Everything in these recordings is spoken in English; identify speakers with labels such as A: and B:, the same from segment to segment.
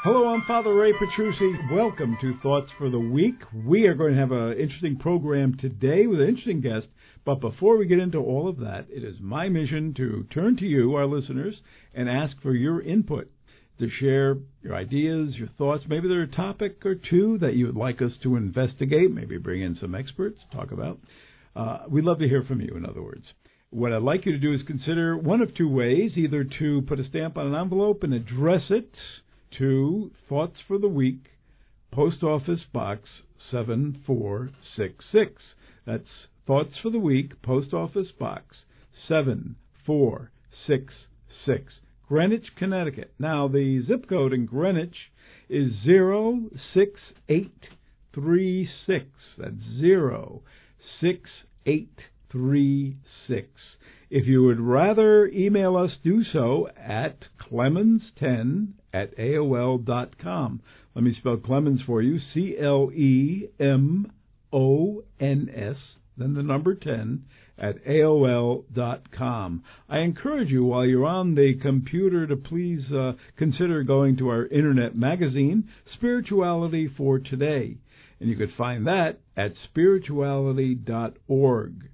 A: Hello, I'm Father Ray Petrucci. Welcome to Thoughts for the Week. We are going to have an interesting program today with an interesting guest. But before we get into all of that, it is my mission to turn to you, our listeners, and ask for your input, to share your ideas, your thoughts. Maybe there's a topic or two that you would like us to investigate, maybe bring in some experts to talk about. We'd love to hear from you, in other words. What I'd like you to do is consider one of two ways, either to put a stamp on an envelope and address it to Thoughts for the Week, Post Office Box 7466. That's Thoughts for the Week, Post Office Box 7466, Greenwich, Connecticut. Now, the zip code in Greenwich is 06836. That's 06836. If you would rather email us, do so at clemens10@aol.com. Let me spell Clemens for you, CLEMONS, then the number 10, at AOL.com. I encourage you, while you're on the computer, to please consider going to our internet magazine, Spirituality for Today. And you could find that at spirituality.org.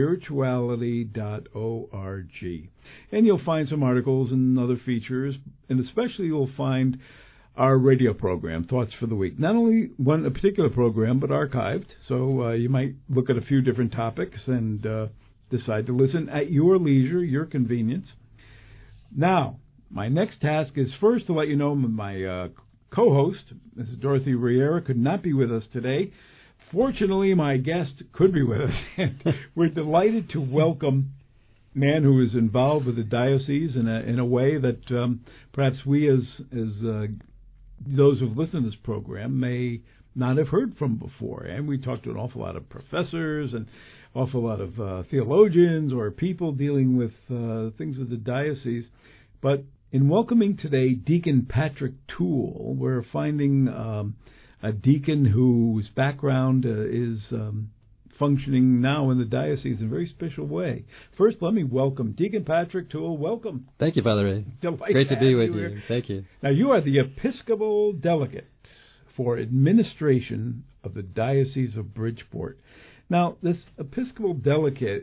A: spirituality.org. And you'll find some articles and other features, and especially you'll find our radio program, Thoughts for the Week. Not only a particular program, but archived, so you might look at a few different topics and decide to listen at your leisure, your convenience. Now, my next task is first to let you know my co-host, Mrs. Dorothy Riera, could not be with us today. Fortunately, my guest could be with us, and we're delighted to welcome a man who is involved with the diocese in a way that perhaps we as those who've listened to this program may not have heard from before. And we talked to an awful lot of professors and awful lot of theologians or people dealing with things of the diocese. But in welcoming today Deacon Patrick Toole, we're finding a deacon whose background is functioning now in the diocese in a very special way. First, let me welcome Deacon Patrick Toole. Welcome.
B: Thank you, Father Ray. Great to be with you. Thank you.
A: Now, you are the Episcopal Delegate for Administration of the Diocese of Bridgeport. Now, this Episcopal Delegate,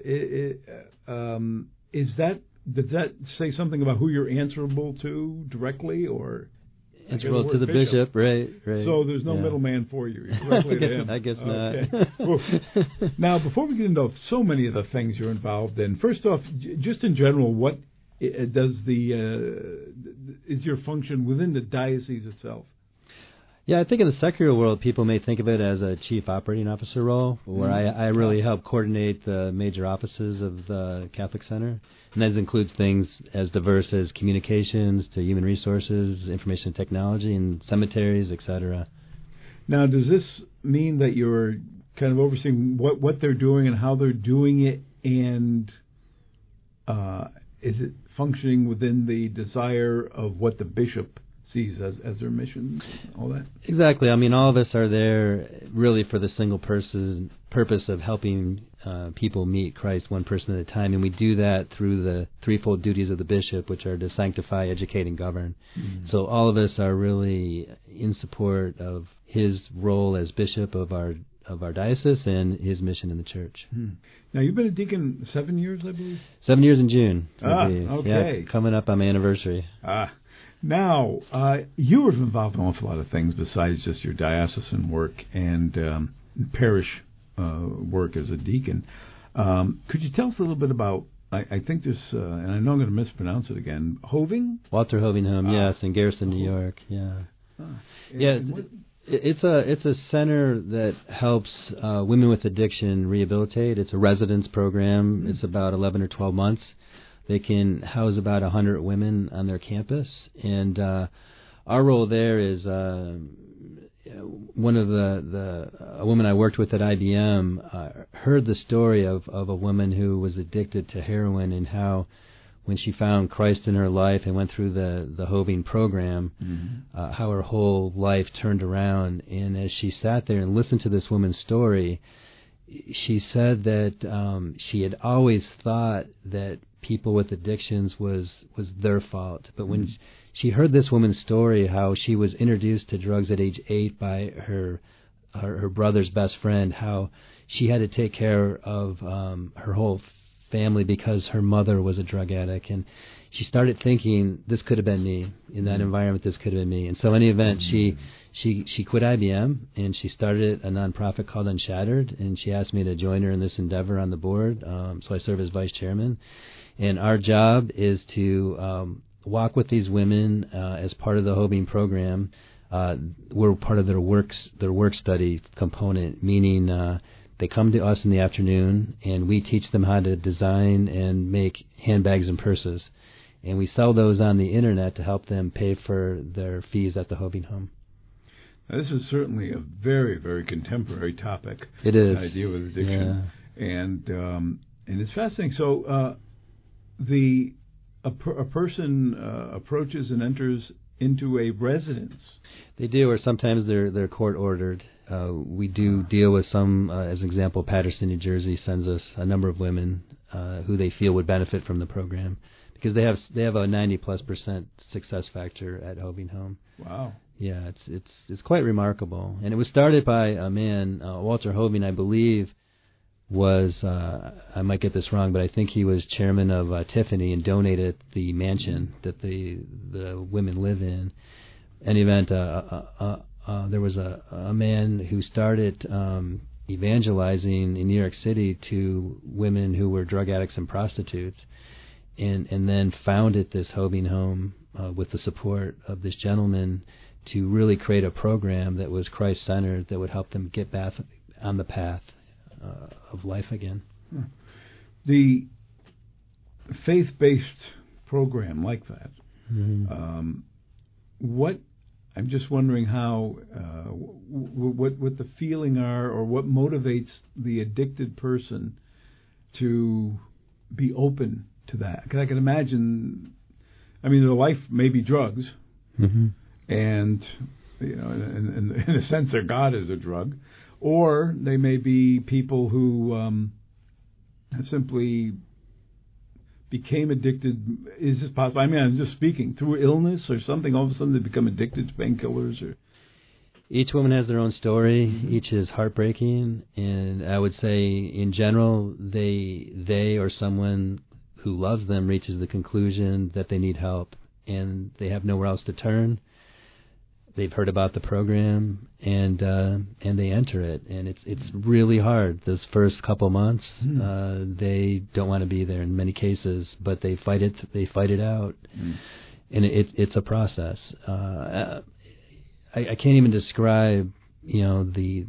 A: does that say something about who you're answerable to directly, or
B: answerable to the bishop, right?
A: So there's no middleman for you. You're directly to him.
B: I guess not.
A: Well, now, before we get into so many of the things you're involved in, first off, just in general, what does is your function within the diocese itself?
B: Yeah, I think in the secular world, people may think of it as a chief operating officer role, where I really help coordinate the major offices of the Catholic Center. And that includes things as diverse as communications to human resources, information technology, and cemeteries, etc.
A: Now, does this mean that you're kind of overseeing what they're doing and how they're doing it, and is it functioning within the desire of what the bishop sees as their mission, all that?
B: Exactly. I mean, all of us are there really for the single purpose of helping people meet Christ one person at a time, and we do that through the threefold duties of the bishop, which are to sanctify, educate, and govern. Mm-hmm. So all of us are really in support of his role as bishop of our diocese and his mission in the church.
A: Hmm. Now, you've been a deacon 7 years, I believe?
B: 7 years in June.
A: Okay.
B: Yeah, coming up on my anniversary.
A: Now, you were involved in an awful lot of things besides just your diocesan work and parish work as a deacon. Could you tell us a little bit about, I think there's, and I know I'm going to mispronounce it again, Hoving?
B: Walter Hoving Home, yes, in Garrison, New York, yeah. It's a center that helps women with addiction rehabilitate. It's a residence program. Mm-hmm. It's about 11 or 12 months. They can house about 100 women on their campus, and our role there is one of a woman I worked with at IBM heard the story of a woman who was addicted to heroin, and how when she found Christ in her life and went through the Hoving program, mm-hmm. How her whole life turned around. And as she sat there and listened to this woman's story, she said that she had always thought that people with addictions was their fault. But when she heard this woman's story, how she was introduced to drugs at age 8 by her brother's best friend, how she had to take care of her whole family because her mother was a drug addict. And she started thinking, this could have been me. In that environment, this could have been me. And so in any event, she quit IBM, and she started a nonprofit called Unshattered, and she asked me to join her in this endeavor on the board. So I serve as vice chairman. And our job is to walk with these women as part of the Hobein program. We're part of their work study component, meaning they come to us in the afternoon, and we teach them how to design and make handbags and purses. And we sell those on the Internet to help them pay for their fees at the Hobein home.
A: Now, this is certainly a very, very contemporary topic.
B: It is.
A: The idea with addiction. Yeah. And it's fascinating. So a person approaches and enters into a residence.
B: They do, or sometimes they're court ordered. We do deal with some, as an example, Paterson, New Jersey sends us a number of women who they feel would benefit from the program because they have a 90+% success factor at Hobein Home.
A: Wow.
B: Yeah, it's quite remarkable, and it was started by a man, Walter Hobein, I believe, was I might get this wrong, but I think he was chairman of Tiffany and donated the mansion that the women live in. In any event, there was a man who started evangelizing in New York City to women who were drug addicts and prostitutes, and then founded this Hobein Home with the support of this gentleman to really create a program that was Christ-centered that would help them get back on the path of life again.
A: The faith-based program like that, what I'm just wondering how, what the feeling are, or what motivates the addicted person to be open to that. Because I can imagine, I mean, their life may be drugs, and in a sense, their God is a drug, or they may be people who simply became addicted. Is this possible? I mean, I'm just speaking through illness or something. All of a sudden, they become addicted to painkillers. Or
B: each woman has their own story. Each is heartbreaking, and I would say, in general, they or someone who loves them reaches the conclusion that they need help, and they have nowhere else to turn. They've heard about the program, and they enter it, and it's really hard. Those first couple months, they don't want to be there in many cases, but they fight it. They fight it out, and it's a process. I can't even describe, the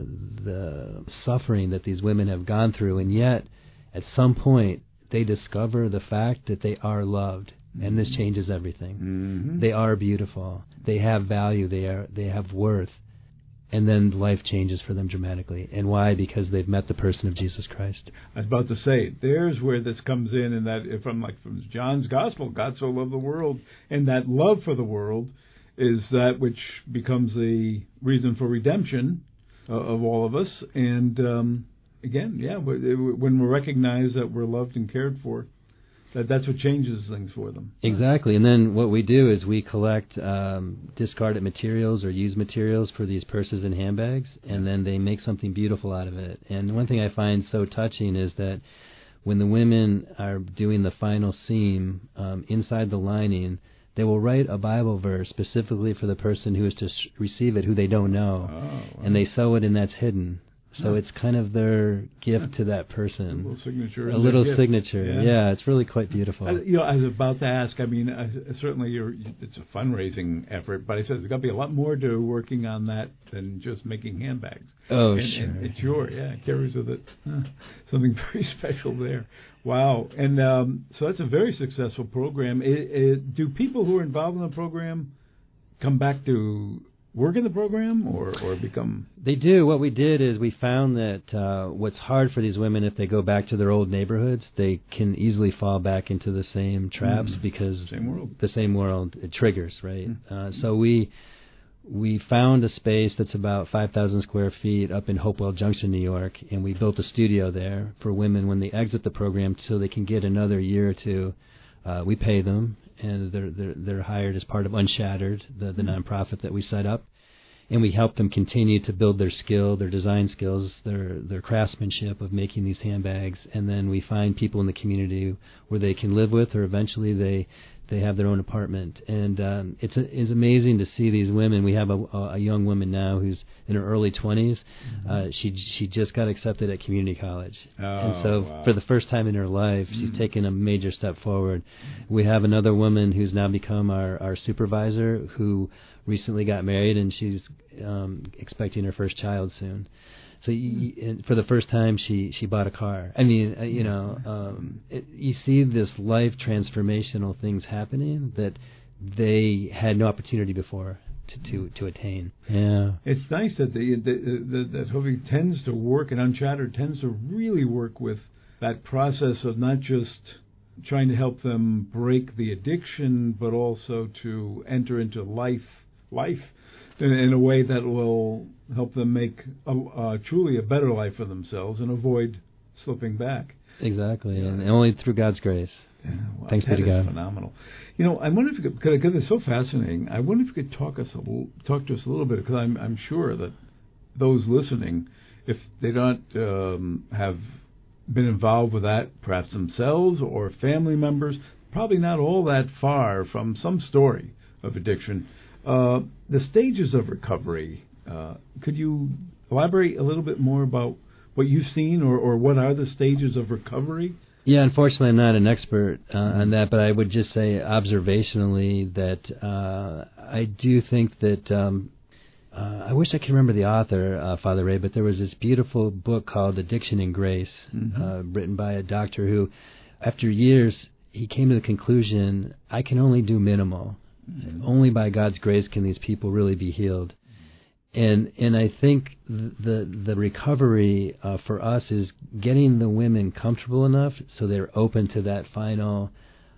B: suffering that these women have gone through, and yet at some point they discover the fact that they are loved. And this changes everything. They are beautiful. They have value. They have worth. And then life changes for them dramatically. And why? Because they've met the person of Jesus Christ.
A: I was about to say, there's where this comes in, and that from John's Gospel, God so loved the world, and that love for the world is that which becomes the reason for redemption of all of us. And again, when we recognize that we're loved and cared for, that's what changes things for them. Exactly.
B: And then what we do is we collect discarded materials or used materials for these purses and handbags, and then they make something beautiful out of it. And one thing I find so touching is that when the women are doing the final seam, inside the lining, they will write a Bible verse specifically for the person who is to receive it, who they don't know. Oh, wow. And they sew it, and that's hidden. So it's kind of their gift to that person.
A: A little signature.
B: A little signature. Yeah, it's really quite beautiful.
A: I was about to ask, I mean, certainly it's a fundraising effort, but I said there's got to be a lot more to working on that than just making handbags.
B: Oh,
A: sure. And it carries with it something very special there. Wow. And so that's a very successful program. Do people who are involved in the program come back to work in the program or become?
B: They do. What we did is we found that what's hard for these women, if they go back to their old neighborhoods, they can easily fall back into the same traps because the same world, it triggers, right? So we found a space that's about 5,000 square feet up in Hopewell Junction, New York, and we built a studio there for women when they exit the program so they can get another year or two. We pay them, and they're hired as part of Unshattered, the nonprofit that we set up. And we help them continue to build their skill, their design skills, their craftsmanship of making these handbags. And then we find people in the community where they can live with, or eventually they have their own apartment. And it's amazing to see these women. We have a young woman now who's in her early 20s. She just got accepted at community college. And so for the first time in her life, she's taken a major step forward. We have another woman who's now become our supervisor, who recently got married, and she's expecting her first child soon. So and for the first time, she bought a car. I mean, you see this life transformational things happening that they had no opportunity before to attain. Yeah,
A: it's nice that that Hovey tends to work, and Unshattered tends to really work with that process of not just trying to help them break the addiction, but also to enter into life in a way that will help them make truly a better life for themselves and avoid slipping back.
B: Exactly, and only through God's grace.
A: Yeah, well,
B: thanks be to God.
A: Phenomenal. I wonder if you could, because it's so fascinating. I wonder if you could talk to us a little bit, because I'm sure that those listening, if they don't have been involved with that, perhaps themselves or family members, probably not all that far from some story of addiction. The stages of recovery, could you elaborate a little bit more about what you've seen, or what are the stages of recovery?
B: Yeah, unfortunately, I'm not an expert on that, but I would just say observationally that I do think that I wish I could remember the author, Father Ray, but there was this beautiful book called Addiction and Grace, written by a doctor who, after years, he came to the conclusion, I can only do minimal. Only by God's grace can these people really be healed. And I think the recovery for us is getting the women comfortable enough so they're open to that final,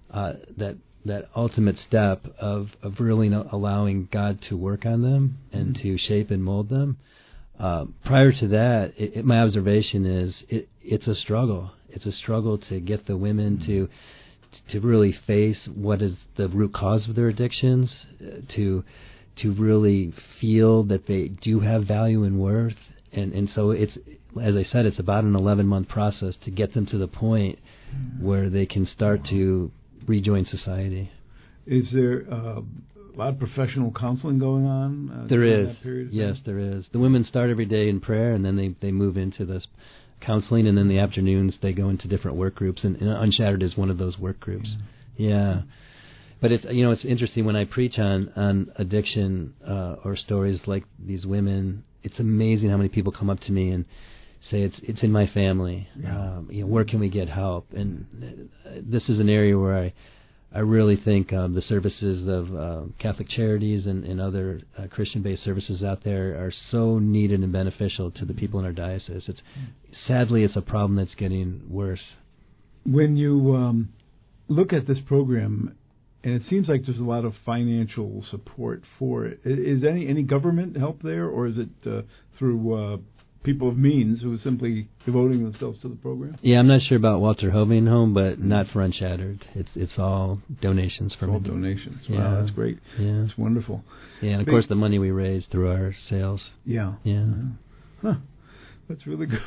B: that ultimate step of really allowing God to work on them and to shape and mold them. Prior to that, my observation is it's a struggle. It's a struggle to get the women to really face what is the root cause of their addictions, to really feel that they do have value and worth. And so it's, as I said, it's about an 11-month process to get them to the point where they can start to rejoin society.
A: Is there a lot of professional counseling going on?
B: There is.
A: That period of
B: yes,
A: time?
B: there is. The women start every day in prayer, and then they move into this counseling, and then the afternoons they go into different work groups, and Unshattered is one of those work groups. Yeah. But it's interesting when I preach on addiction or stories like these women. It's amazing how many people come up to me and say it's in my family.
A: Yeah.
B: Where can we get help? And this is an area where I really think the services of Catholic Charities and other Christian-based services out there are so needed and beneficial to the people in our diocese. Sadly, it's a problem that's getting worse. When
A: you look at this program, and it seems like there's a lot of financial support for it, is any government help there, or is it through people of means who are simply devoting themselves to the program?
B: Yeah, I'm not sure about Walter Hoving Home, but not for Unshattered. It's all donations from
A: all donations.
B: Yeah.
A: Wow, that's great.
B: Yeah,
A: it's wonderful.
B: Yeah, and of course the money we raise through our sales.
A: Yeah. Huh. That's really good.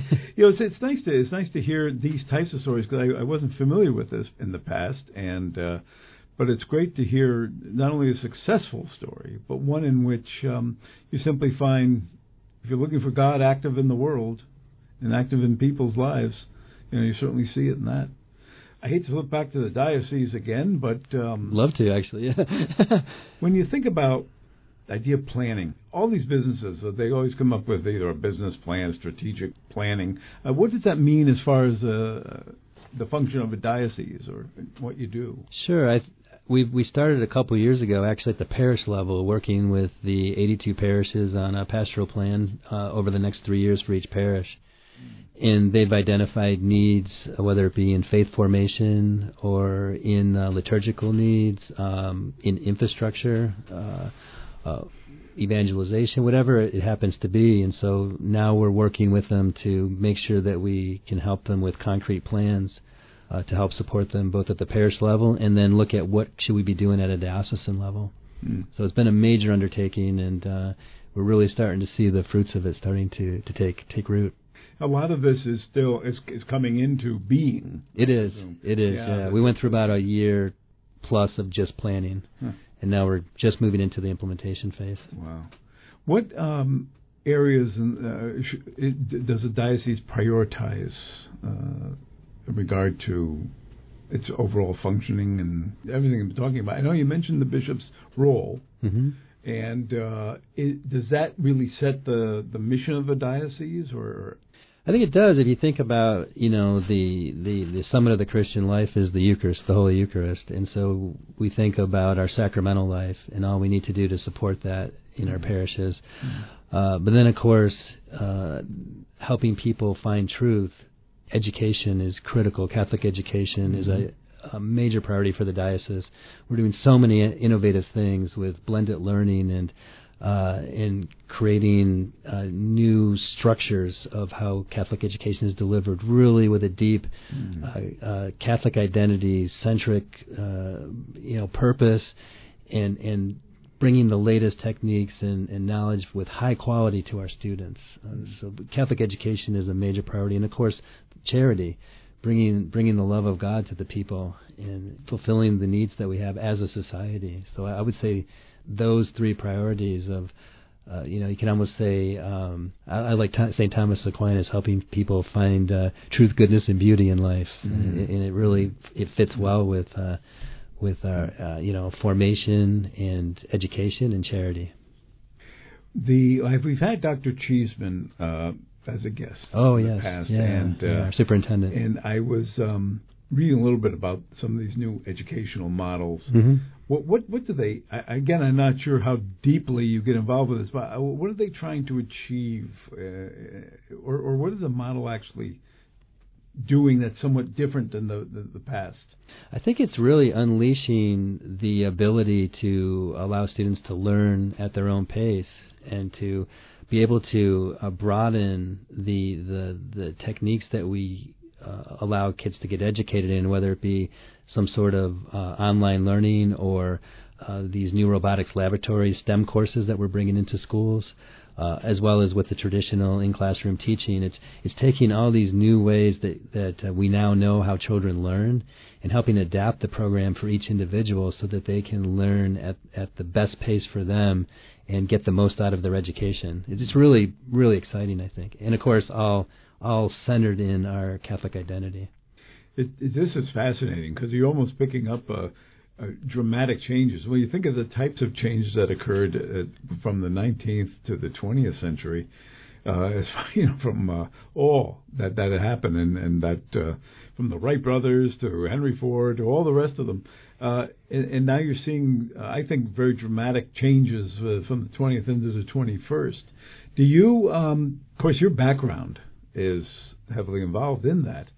A: It's nice to hear these types of stories, because I wasn't familiar with this in the past, and but it's great to hear not only a successful story, but one in which you simply find, if you're looking for God active in the world and active in people's lives, you certainly see it in that. I hate to look back to the diocese again, but
B: love to, actually. Yeah.
A: When you think about the idea of planning, all these businesses, they always come up with either a business plan, strategic planning. What does that mean as far as the function of a diocese or what you do?
B: Sure. We started a couple of years ago, actually at the parish level, working with the 82 parishes on a pastoral plan over the next 3 years for each parish. And they've identified needs, whether it be in faith formation or in liturgical needs, in infrastructure, evangelization, whatever it happens to be. And so now we're working with them to make sure that we can help them with concrete plans to help support them both at the parish level and then look at what should we be doing at a diocesan level. So it's been a major undertaking, and we're really starting to see the fruits of it starting to take root.
A: A lot of this is still is coming into being.
B: It is. Yeah. We went through about a year plus of just planning, and now we're just moving into the implementation phase.
A: Wow. What areas does the diocese prioritize in regard to its overall functioning and everything I'm talking about? I know you mentioned the bishop's role, and does that really set the mission of the diocese, or?
B: I think it does. If you think about, the summit of the Christian life is the Eucharist, the Holy Eucharist, and so we think about our sacramental life and all we need to do to support that in our parishes. But then, of course, helping people find truth, education is critical. Catholic education is a major priority for the diocese. We're doing so many innovative things with blended learning and creating new structures of how Catholic education is delivered, really with a deep Catholic identity-centric purpose, and bringing the latest techniques and knowledge with high quality to our students. So Catholic education is a major priority, and of course, charity, bringing the love of God to the people and fulfilling the needs that we have as a society. So I would say those three priorities of, you can almost say, I like St. Thomas Aquinas, helping people find truth, goodness, and beauty in life, and it really fits well with our formation and education and charity.
A: We've had Dr. Cheeseman as a guest.
B: Oh yes,
A: past,
B: and our superintendent.
A: And I was reading a little bit about some of these new educational models. What do they? Again, I'm not sure how deeply you get involved with this, but what are they trying to achieve, or what is the model actually doing that's somewhat different than the past?
B: I think it's really unleashing the ability to allow students to learn at their own pace and to be able to broaden the techniques that we allow kids to get educated in, whether it be some sort of online learning or these new robotics laboratory STEM courses that we're bringing into schools, as well as with the traditional in-classroom teaching. It's taking all these new ways that we now know how children learn and helping adapt the program for each individual so that they can learn at the best pace for them and get the most out of their education. It's really, really exciting, I think. And, of course, all centered in our Catholic identity.
A: This is fascinating because you're almost picking up dramatic changes. When you think of the types of changes that occurred from the 19th to the 20th century, from all that had happened, and that from the Wright brothers to Henry Ford to all the rest of them, and now you're seeing, I think, very dramatic changes from the 20th into the 21st. Do you, of course, your background is heavily involved in that.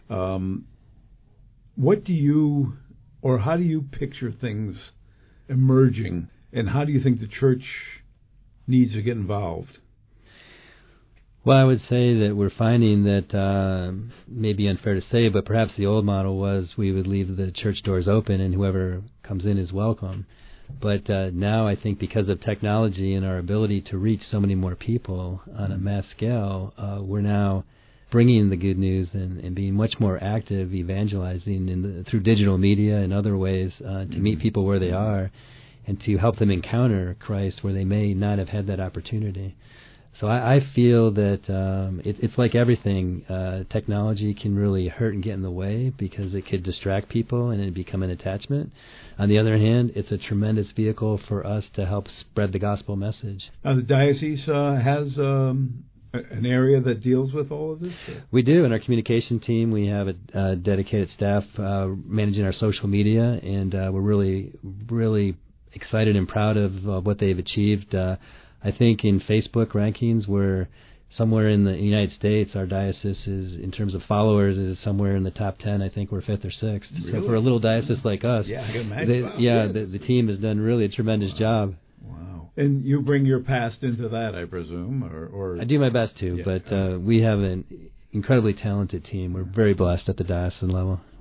A: What do you, or how do you picture things emerging, and how do you think the church needs to get involved?
B: Well, I would say that we're finding that, may be unfair to say, but perhaps the old model was we would leave the church doors open and whoever comes in is welcome. But now I think because of technology and our ability to reach so many more people on a mass scale, we're now bringing the good news and being much more active, evangelizing through digital media and other ways to meet people where they are and to help them encounter Christ where they may not have had that opportunity. So I feel that it's like everything. Technology can really hurt and get in the way because it could distract people and it become an attachment. On the other hand, it's a tremendous vehicle for us to help spread the gospel message.
A: Now, the diocese has an area that deals with all of this?
B: We do. In our communication team, we have a dedicated staff managing our social media, and we're really, really excited and proud of what they've achieved. I think in Facebook rankings, we're somewhere in the United States. Our diocese is, in terms of followers, is somewhere in the top 10. I think we're 5th or 6th. Really? So for a little diocese like us,
A: I can imagine.
B: The team has done really a tremendous job.
A: Wow. And you bring your past into that, I presume, or
B: I do my best to, but we have an incredibly talented team. We're very blessed at the diocesan level.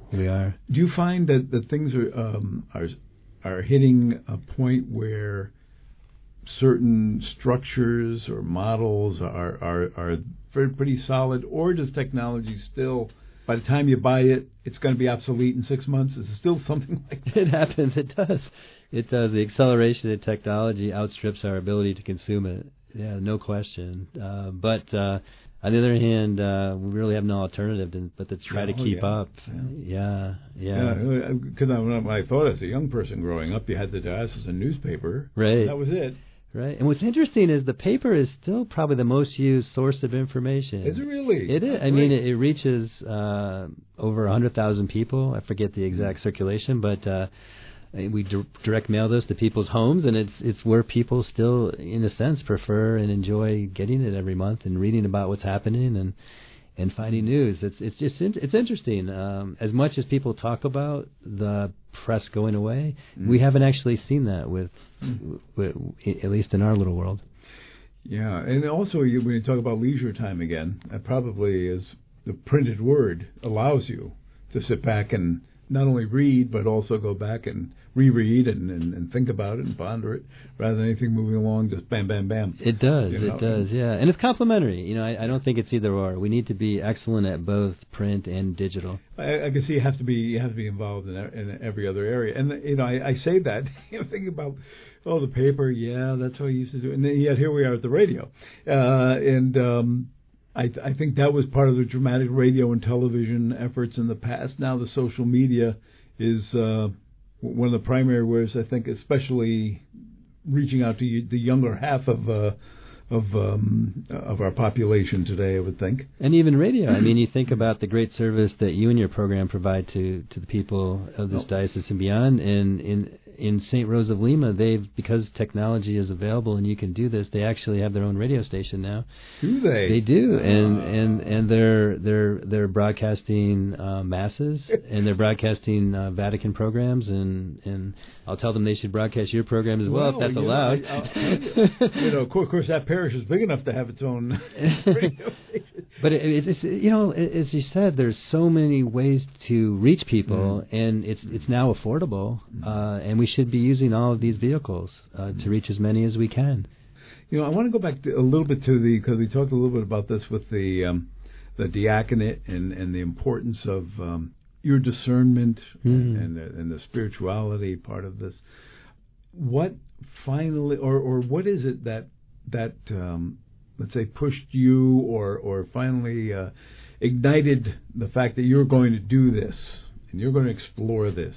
B: We are.
A: Do you find that things are hitting a point where certain structures or models are pretty solid, or does technology still, by the time you buy it, it's going to be obsolete in 6 months? Is it still something like that?
B: It happens. It does. It does. The acceleration of technology outstrips our ability to consume it. Yeah, no question. But on the other hand, we really have no alternative but to try to keep up. Yeah.
A: Because when I thought as a young person growing up, you had the diocesan newspaper.
B: Right.
A: That was it.
B: Right. And what's interesting is the paper is still probably the most used source of information.
A: Is it really?
B: It is. I mean, it reaches over 100,000 people. I forget the exact circulation, but we direct mail those to people's homes, and it's where people still, in a sense, prefer and enjoy getting it every month and reading about what's happening and finding news. It's interesting. As much as people talk about the press going away, we haven't actually seen that with at least in our little world.
A: Yeah, and also when you talk about leisure time again, that probably is the printed word allows you to sit back and not only read, but also go back and reread and think about it and ponder it, rather than anything moving along just bam, bam, bam.
B: It does, yeah. And it's complementary. I don't think it's either or. We need to be excellent at both print and digital.
A: I can see you have to be involved in every other area. And I say that, thinking about the paper, that's how I used to do it. And yet here we are at the radio. I think that was part of the dramatic radio and television efforts in the past. Now the social media is one of the primary ways, I think, especially reaching out to the younger half of our population today, I would think.
B: And even radio. I mean, you think about the great service that you and your program provide to the people of this diocese and beyond. And in St. Rose of Lima, because technology is available and you can do this, they actually have their own radio station now.
A: Do they?
B: They do, and they're broadcasting masses and they're broadcasting Vatican programs, and I'll tell them they should broadcast your program as well if that's allowed.
A: Of course, that parish is big enough to have its own radio station.
B: But it's as you said, there's so many ways to reach people, and it's now affordable, and we should be using all of these vehicles to reach as many as we can.
A: I want to go back a little bit because we talked a little bit about this with the diaconate and the importance of your discernment and the spirituality part of this. What finally, or what is it that let's say pushed you or finally ignited the fact that you're going to do this and you're going to explore this?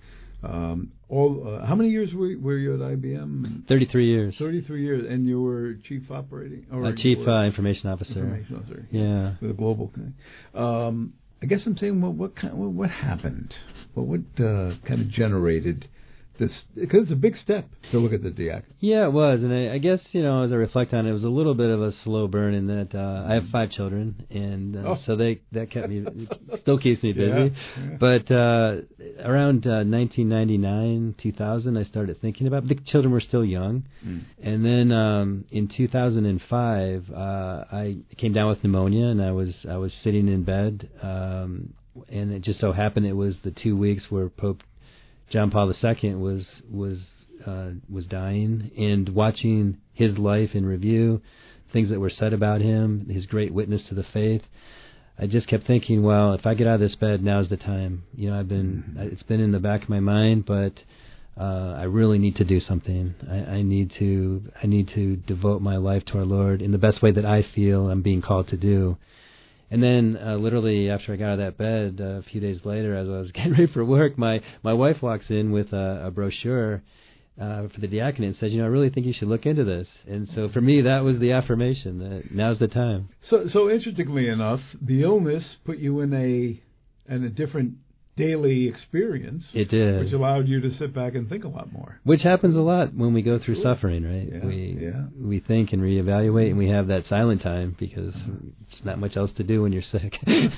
A: How many years were you at IBM?
B: 33 years.
A: 33 years, and you were chief operating?
B: Chief information officer.
A: Information officer.
B: Yeah.
A: With a global thing. I guess I'm saying, what happened? What kind of generated this? Because it's a big step to look at the diaconate.
B: Yeah, it was, and I guess as I reflect on it, it was a little bit of a slow burn in that I have 5 children, and so that kept me still keeps me busy. Yeah. But around 1999, 2000, I started thinking about it. The children were still young, and then in 2005, I came down with pneumonia, and I was sitting in bed, and it just so happened it was the 2 weeks where Pope John Paul II was dying, and watching his life in review, things that were said about him, his great witness to the faith, I just kept thinking, well, if I get out of this bed, now's the time. It's been in the back of my mind, but I really need to do something. I need to devote my life to our Lord in the best way that I feel I'm being called to do. And then, literally, after I got out of that bed, a few days later, as I was getting ready for work, my wife walks in with a brochure for the diaconate and says, I really think you should look into this. And so for me, that was the affirmation that now's the time.
A: So interestingly enough, the illness put you in a different daily experience.
B: It did.
A: Which allowed you to sit back and think a lot more.
B: Which happens a lot when we go through suffering, right?
A: Yeah,
B: we think and reevaluate, and we have that silent time because there's not much else to do when you're sick.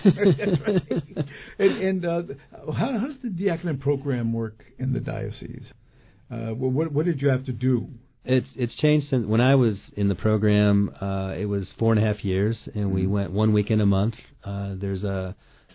A: And how does the diaconate program work in the diocese? What did you have to do?
B: It's changed since when I was in the program. It was 4.5 years, and we went 1 weekend a month. There's a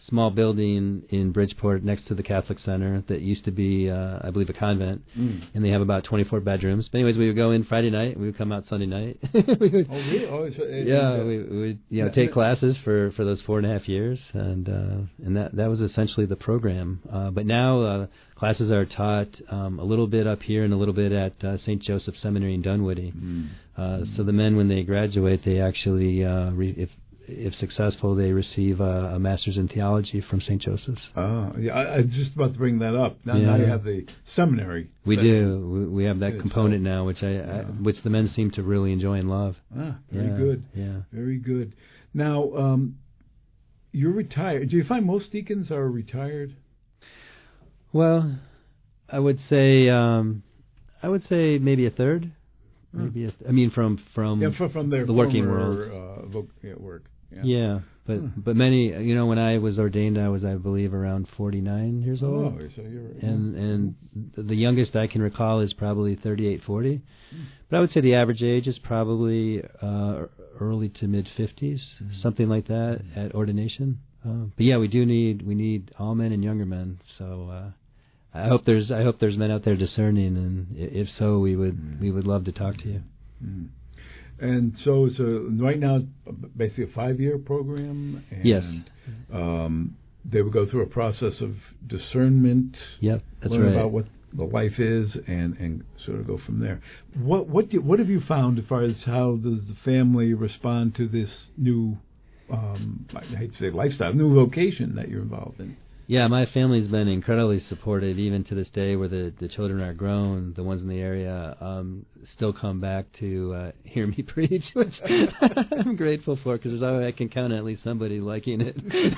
B: small building in Bridgeport next to the Catholic Center that used to be, I believe, a convent, and they have about 24 bedrooms. But anyways, we would go in Friday night, we would come out Sunday night. We would, we would take classes for those 4.5 years, and that was essentially the program. But now classes are taught a little bit up here and a little bit at St. Joseph Seminary in Dunwoody. So the men, when they graduate, they actually, if successful, they receive a master's in theology from St. Joseph's.
A: Oh, yeah, I was just about to bring that up. Now you have the seminary.
B: We do. We have that component now, which which the men seem to really enjoy and love.
A: Very good. Yeah, very good. Now, you're retired. Do you find most deacons are retired?
B: Well, I would say maybe a third. Maybe from
A: their
B: the working world,
A: work.
B: Yeah, but many, when I was ordained, I was, I believe, around 49 years old.
A: Oh, so you're
B: and the youngest I can recall is probably 38, 40. But I would say the average age is probably early to mid 50s, something like that at ordination. But yeah, we need all men and younger men. So I hope there's men out there discerning, and if so, we would love to talk to you.
A: And so it's right now basically a 5-year program. And,
B: yes.
A: They would go through a process of discernment.
B: Yep, that's
A: learn
B: right.
A: about what the life is, and sort of go from there. What have you found as far as how does the family respond to this new, I hate to say lifestyle, new vocation that you're involved in?
B: Yeah, my family's been incredibly supportive, even to this day, where the children are grown. The ones in the area still come back to hear me preach, which I'm grateful for, because there's always I can count on at least somebody liking it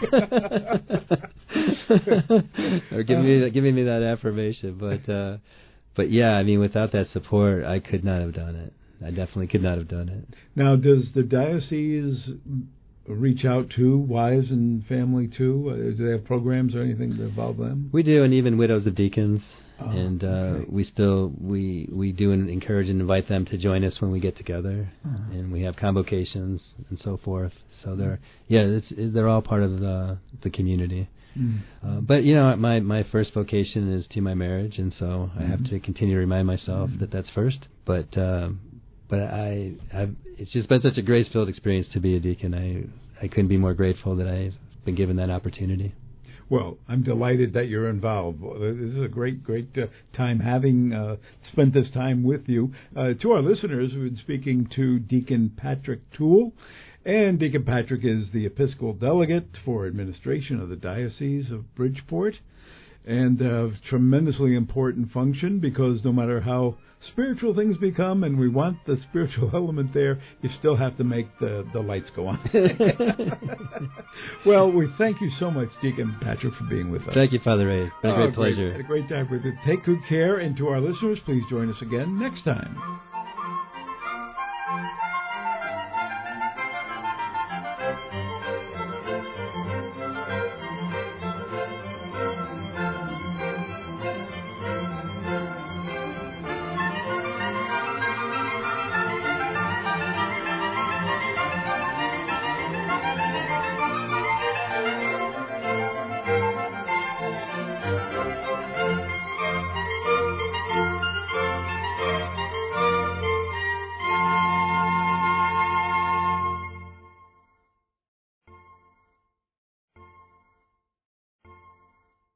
B: or giving me that affirmation. But yeah, I mean, without that support, I could not have done it. I definitely could not have done it.
A: Now, does the diocese reach out to wives and family too? Do they have programs or anything to involve them?
B: We do, and even widows of deacons.
A: Okay.
B: we do encourage and invite them to join us when we get together, and we have convocations and so forth. So they're all part of the community. But my first vocation is to my marriage, and so I have to continue to remind myself that that's first. But it's just been such a grace-filled experience to be a deacon. I couldn't be more grateful that I've been given that opportunity.
A: Well, I'm delighted that you're involved. This is a great time having spent this time with you. To our listeners, we've been speaking to Deacon Patrick Toole, and Deacon Patrick is the Episcopal Delegate for Administration of the Diocese of Bridgeport, and a tremendously important function, because no matter how spiritual things become, and we want the spiritual element there, you still have to make the lights go on. Well, we thank you so much, Deacon Patrick, for being with us.
B: Thank you, Father Ray. It's been a great pleasure.
A: A great time with you. Take good care, and to our listeners, please join us again next time.